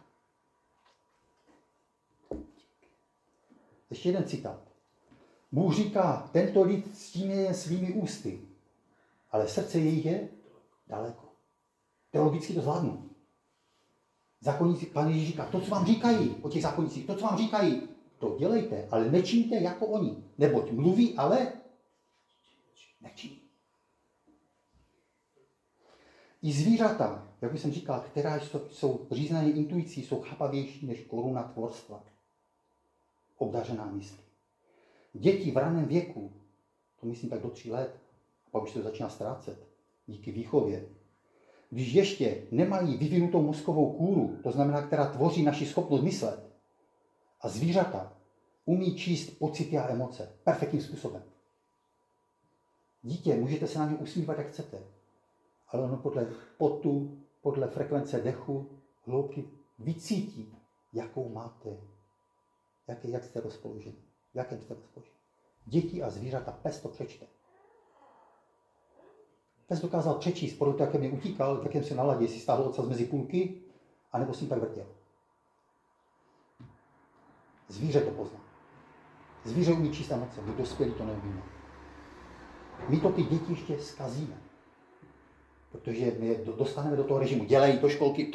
Ještě jeden citát. Bůh říká, tento lid ctí jen svými ústy, ale srdce jejich je daleko. Teologicky to zvládnu. Zákonníci, Pán Ježíš říká, to, co vám říkají o těch zákonnících, to, co vám říkají, to dělejte, ale nečiňte jako oni. Neboť mluví, ale nečiní. I zvířata, jak jsem říkal, která jsou řízené intuicí, jsou chápavější než koruna tvorstva. Obdařená myslí. Děti v raném věku, to myslím tak do 3 let, a pak už se to začíná ztrácet, díky výchově. Když ještě nemají vyvinutou mozkovou kůru, to znamená, která tvoří naši schopnost myslet, a zvířata umí číst pocity a emoce perfektním způsobem. Dítě, můžete se na ně usmívat, jak chcete, ale ono podle potu, podle frekvence dechu, hloubky vycítí, jakou máte, jak jste rozpoloženi, v jakém jste rozpoloženi. Děti a zvířata, pes to přečte. Pes dokázal přečíst podle toho, jak mě utíkal, v jakém se naladě, jestli stáhl ocas mezi půlky, anebo si tak vrtěl. Zvíře to pozná. Zvíře umí číst emoce, my dospělí to neumíme. My to ty děti ještě zkazíme. Protože my je dostaneme do toho režimu, dělají to školky,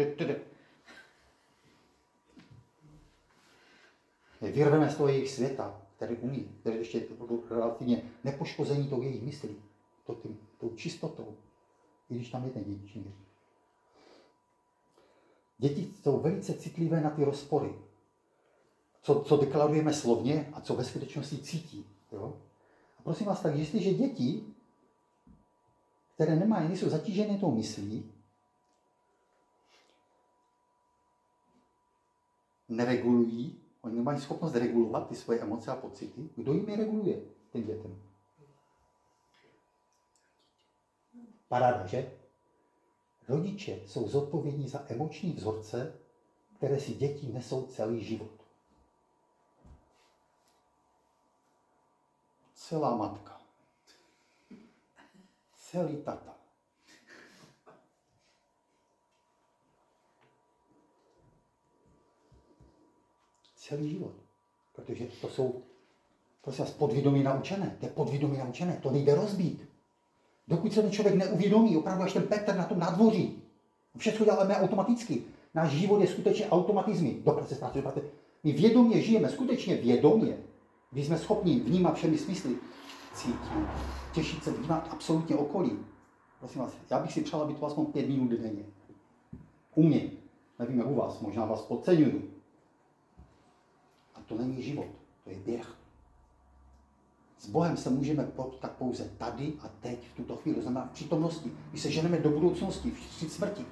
vyrveme z toho jejich světa, který umí, který ještě je relativně nepoškození tou jejich myslí, tou čistotou, i když tam je ten dědičný hřích. Děti jsou velice citlivé na ty rozpory. Co deklarujeme slovně a co ve skutečnosti cítí. Jo? A prosím vás, tak jestliže děti, které nejsou zatížené tou myslí, neregulují, oni nemají schopnost regulovat ty svoje emoce a pocity, kdo jim je reguluje, těm dětem? Paráda, že? Rodiče jsou zodpovědní za emoční vzorce, které si děti nesou celý život. Celá matka. Celý tata. Celý život. Protože to jsou, prosím vás, podvědomí naučené. To je podvědomí naučené. To nejde rozbít. Dokud se ten člověk neuvědomí, opravdu až ten Petr na tom nádvoří. Všechno děláme automaticky. Náš život je skutečně automatizmy. My vědomě žijeme, skutečně vědomě. Když jsme schopni vnímat všemi smysly, cítit, těšit se, vnímat absolutně okolí. Prosím vás, já bych si přál, aby to aspoň 5 minut denně. U mě. Nevím, jak u vás, možná vás podceňuju. A to není život, to je běh. S Bohem se můžeme potkat pouze tady a teď, v tuto chvíli, to znamená v přítomnosti. Když se ženeme do budoucnosti, v smrti.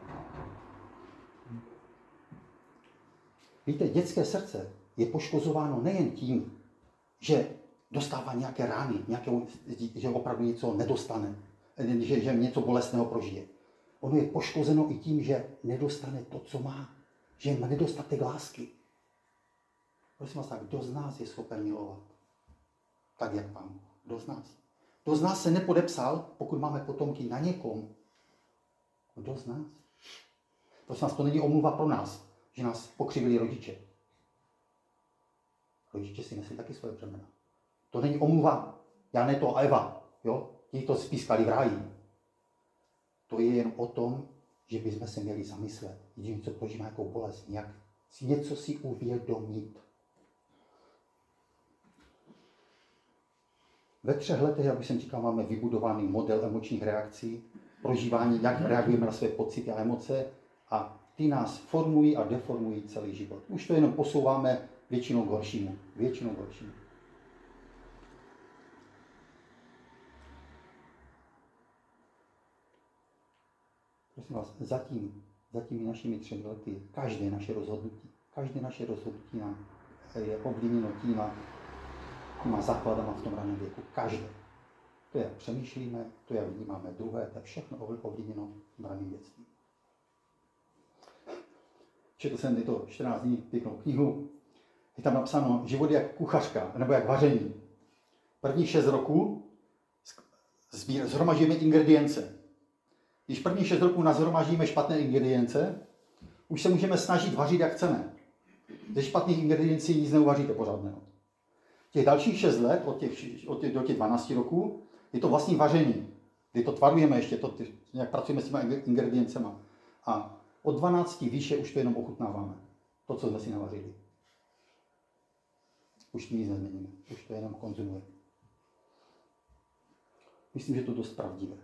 Víte, dětské srdce je poškozováno nejen tím, že dostává nějaké rány, že opravdu něco nedostane, že něco bolestného prožije. Ono je poškozeno i tím, že nedostane to, co má, že má nedostatek lásky. Prosím vás, tak kdo z nás je schopen milovat? Tak, jak Pán. Kdo z nás? Kdo z nás se nepodepsal, pokud máme potomky, na někom? Kdo z nás? Prosím vás, to není omluva pro nás, že nás pokřivili rodiče. Rodiče si nesli taky svoje břemena. To není omluva Janeto a Eva, jo? Ti to spískali v ráji. To je jen o tom, že bychom se měli zamyslet, když něco prožívá jako bolest, něco si uvědomit. Ve 3 letech, jak jsem říkal, máme vybudovaný model emočních reakcí, prožívání, jak reagujeme na své pocity a emoce a ty nás formují a deformují celý život. Už to jenom posouváme většinou k horšímu. Prosím vás, za těmi našimi 3 lety každé naše rozhodnutí je ovlivněno těma základama v tom raném věku. Každé. To, jak přemýšlíme, to, jak vnímáme druhé, to je všechno ovlivněno v raném dětství. Četl jsem tyto 14 dní pěknou knihu. Je tam napsáno, život je jak kuchařka, nebo jak vaření. Prvních 6 roků zhromažíme ingredience. Když prvních 6 roků nazhromažíme špatné ingredience, už se můžeme snažit vařit, jak chceme. Ze špatných ingrediencí nic neuvaříte pořádného. Těch dalších 6 let, do těch 12 roků, je to vlastní vaření. Kdy to tvarujeme ještě, jak pracujeme s těma ingrediencema. A od 12 výše už to jenom ochutnáváme. To, co jsme si navařili. Už nic nezměníme. Už to jenom konzumujeme. Myslím, že to je dost pravdivé.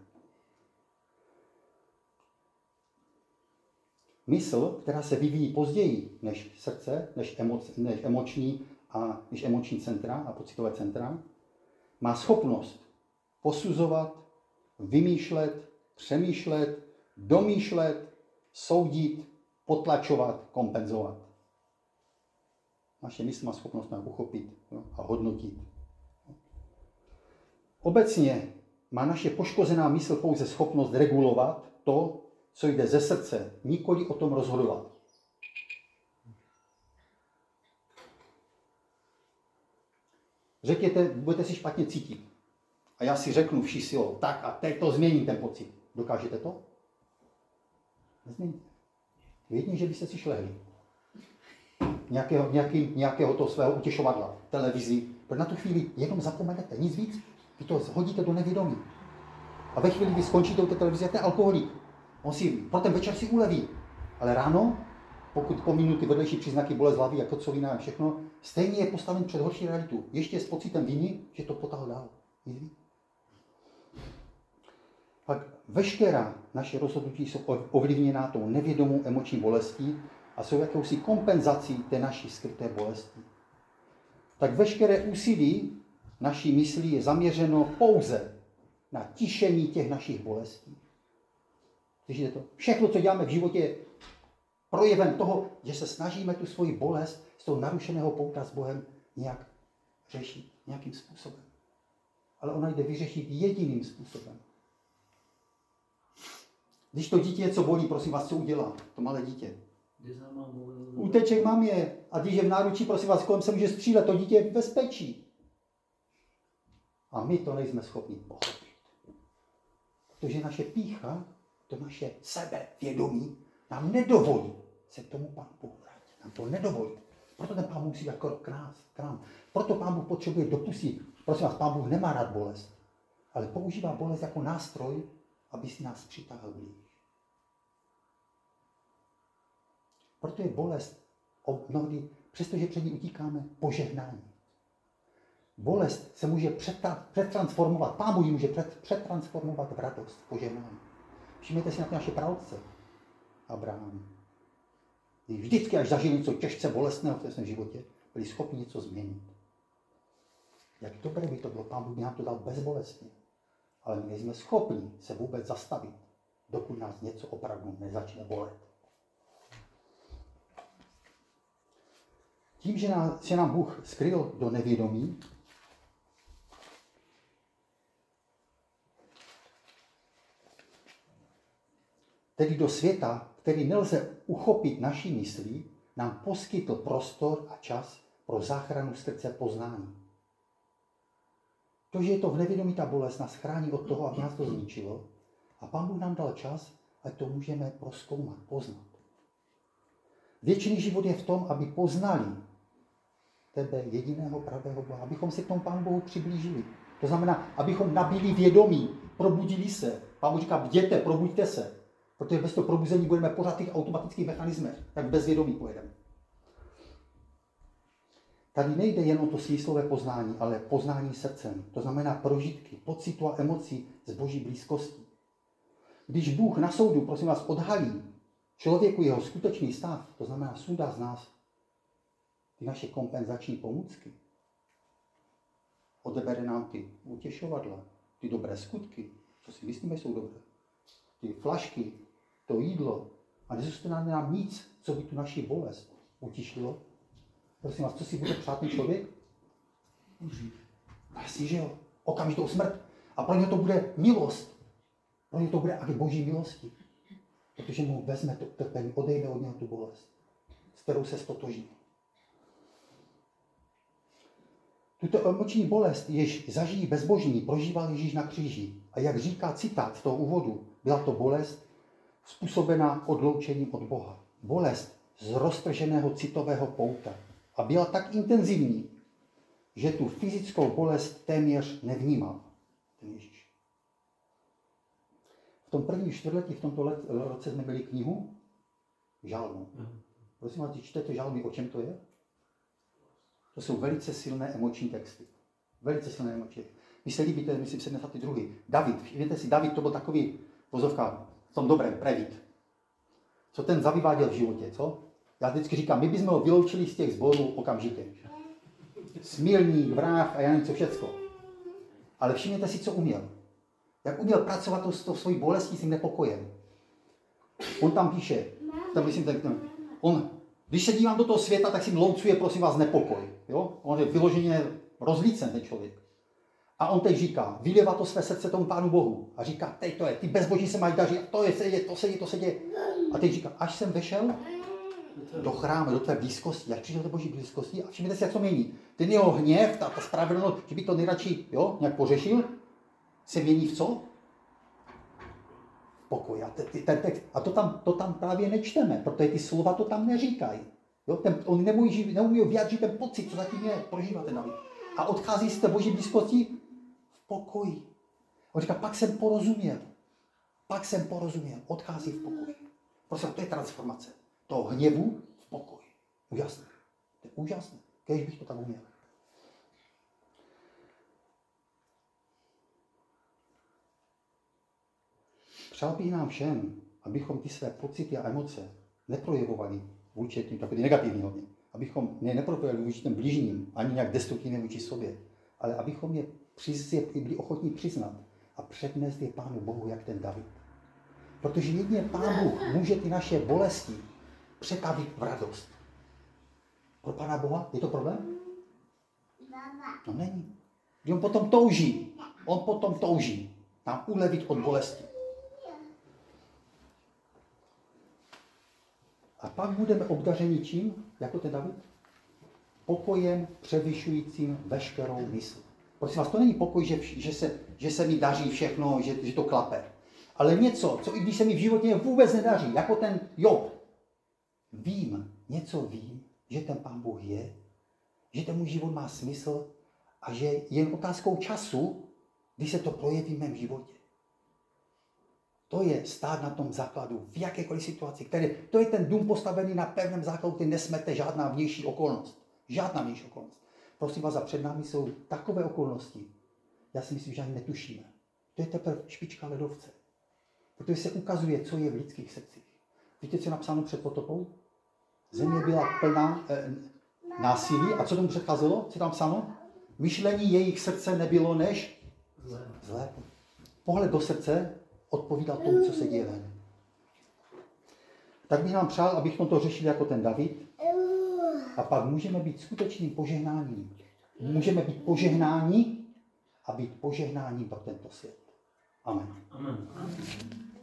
Mysl, která se vyvíjí později než srdce, než emoční centra a pocitové centra, má schopnost posuzovat, vymýšlet, přemýšlet, domýšlet, soudit, potlačovat, kompenzovat. Naše mysl má schopnost nám uchopit a hodnotit. Obecně má naše poškozená mysl pouze schopnost regulovat to, co jde ze srdce, nikoli o tom rozhodovat. Řekněte, budete si špatně cítit. A já si řeknu vší silou, tak a teď to změním ten pocit. Dokážete to? Nezměníte. Jedině, že byste si šlehli. Nějakého toho svého utěšovadla, televizi. Na tu chvíli jenom zapomenete, nic víc. Vy to hodíte do nevědomí. A ve chvíli, kdy skončíte u té televize, ten alkoholik. On si pro ten večer si uleví. Ale ráno, pokud pominu ty vedlejší příznaky bolest hlavy, jako kocolina a všechno, stejně je postaven před horší realitu. Ještě s pocitem viny, že to potáhl dál. pak veškerá naše rozhodnutí jsou ovlivněná tou nevědomou emoční bolestí a jsou jakousi kompenzací té naší skryté bolesti. Tak veškeré úsilí naší myslí je zaměřeno pouze na tišení těch našich bolestí. Slyšíte to? Všechno, co děláme v životě, je projevem toho, že se snažíme tu svoji bolest z toho narušeného pouta s Bohem nějak řešit, nějakým způsobem. Ale ona jde vyřešit jediným způsobem. Když to dítě něco bolí, prosím vás, co udělá? To malé dítě. Uteče k mamě. A když je v náručí, prosím vás, kolem se může střílet, to dítě je v bezpečí. A my to nejsme schopni pochopit. Protože naše pýcha, to naše sebevědomí, nám nedovolí se k tomu Pánu Bohu vrátit. Nám to nedovolí. Proto ten Pán Bůh musí jako krám. Proto Pán Bůh potřebuje dopustit. Prosím vás, Pán Bůh nemá rád bolest, ale používá bolest jako nástroj, aby si nás přitáhl blíž. Proto je bolest mnohdy, přestože před ní utíkáme, požehnání. Bolest se může přetransformovat, Pán Bůh ji může přetransformovat v radost, v požehnání. Všimněte si na ty naše pravce. Abraham. Vždycky, až zažili něco těžce bolestného v svém životě, byli schopni něco změnit. Jak dobré by to bylo, Pán Bůh by nám to dal bezbolestně. Ale my nejsme schopni se vůbec zastavit, dokud nás něco opravdu nezačne bolet. Tím, že se nám Bůh skryl do nevědomí, tedy do světa, který nelze uchopit naší myslí, nám poskytl prostor a čas pro záchranu srdce poznání. To, že je to v nevědomí ta bolest, nás chrání od toho, aby nás to zničilo. A Pán Bůh nám dal čas, ať to můžeme prozkoumat, poznat. Věčný život je v tom, aby poznali tebe, jediného pravého Boha, abychom se k tomu Pánu Bohu přiblížili. To znamená, abychom nabili vědomí, probudili se. Pán Bůh říká, bděte, probuďte se. Protože bez toho probuzení budeme pořád v těch automatických mechanismech, tak bezvědomí pojedeme. Tady nejde jen o to smyslové poznání, ale poznání srdcem. To znamená prožitky, pocitu a emocí z Boží blízkosti. Když Bůh na soudu, prosím vás, odhalí člověku jeho skutečný stav, to znamená sundá z nás ty naše kompenzační pomůcky, odebere nám ty utěšovadla, ty dobré skutky, co si myslíme, jsou dobré, ty flašky, to jídlo, a nezůstane nám nic, co by tu naši bolest utišilo. Prosím vás, co si bude přát ten člověk? No jasně, že jo. Okamžitou smrt. A pro něj to bude milost. Pro něj to bude akt Boží milosti. Protože mu vezme to trpení, odejme od něho tu bolest, s kterou se stotožní. Tuto emoční bolest, jež zažijí bezbožní, prožíval Ježíš na kříži. A jak říká citát z toho úvodu, byla to bolest způsobená odloučením od Boha. Bolest z roztrženého citového pouta. A byla tak intenzivní, že tu fyzickou bolest téměř nevnímal ten Ježíš. V tom prvním čtvrtletí, v tomto roce jsme měli knihu Žalmů. Prosím vás, čtete žalmy, o čem to je? To jsou velice silné emoční texty. Velice silné emoční. Mně se líbí, to je, myslím, 72. David, víte si, David to byl takový, vozovka, v tom dobrém, prevít. Co ten zavyváděl v životě, co? Já vždycky říkám, my bychom ho vyloučili z těch sborů okamžitě. Smilník, vrah a já nevím co všecko. Ale všimněte si, co uměl. Jak uměl pracovat s tou svojí bolestí, s tím nepokojem. On tam píše, když se dívám do toho světa, tak si mloucuje, prosím vás, nepokoj. Jo? On je vyloženě rozlícen, ten člověk. A on teď říká, vylévá to své srdce tomu Pánu Bohu. A říká, teď to je, ty bezboží se mají dařit, to se děje. A teď říká, až jsem vešel do chrámu, do tvé blízkosti, jak přišel do Boží blízkosti a všimněte si, jak to mění. Ten jeho hněv, ta spravedlnost, že by to nejradši nějak pořešil, se mění v co? V pokoj. A ten text, a to tam právě nečteme, protože ty slova to tam neříkají. Jo? On neumí vyjádřit ten pocit, co zatím je, prožívá ten David. A odchází z té Boží blízkosti v pokoji. On říká, pak jsem porozuměl, odchází v pokoji. Prosím, to je transformace toho hněvu v pokoj. Úžasné. To je úžasné. Kéž bych to tam uměl. přál bych nám všem, abychom ty své pocity a emoce neprojevovali vůči tím takový negativní hodně. Abychom neprojevovali vůči těm blížním, ani nějak destruktivně vůči sobě, ale abychom je byli ochotní přiznat a přednést je Pánu Bohu, jak ten David. Protože jedině Pán Bůh může ty naše bolesti přetavit v radost. Pro Pána Boha je to problém? No není. On potom touží nám ulevit od bolesti. A pak budeme obdařeni čím, jako ten David? Pokojem převyšujícím veškerou mysl. Prosím vás, to není pokoj, že se mi daří všechno, že to klape. Ale něco, co i když se mi v životě vůbec nedaří, jako ten Job. Vím, že ten Pán Bůh je, že ten můj život má smysl a že je jen otázkou času, kdy se to projeví v mém životě. To je stát na tom základu v jakékoliv situaci. To je ten dům postavený na pevném základu, který nesmete žádná vnější okolnost. Žádná vnější okolnost. Prosím vás, a před námi jsou takové okolnosti, já si myslím, že ani netušíme. To je teprve špička ledovce. Protože se ukazuje, co je v lidských srdcích. Víte, co je napsáno před potopou? Země byla plná násilí. A co tomu předcházelo? Co je tam psáno? Myšlení jejich srdce nebylo než zlé. Pohled do srdce odpovídá tomu, co se děje ven. Tak bych nám přál, abychom to řešili jako ten David. A pak můžeme být skutečným požehnáním. Můžeme být požehnáni a být požehnáním pro tento svět. Amen. Amen.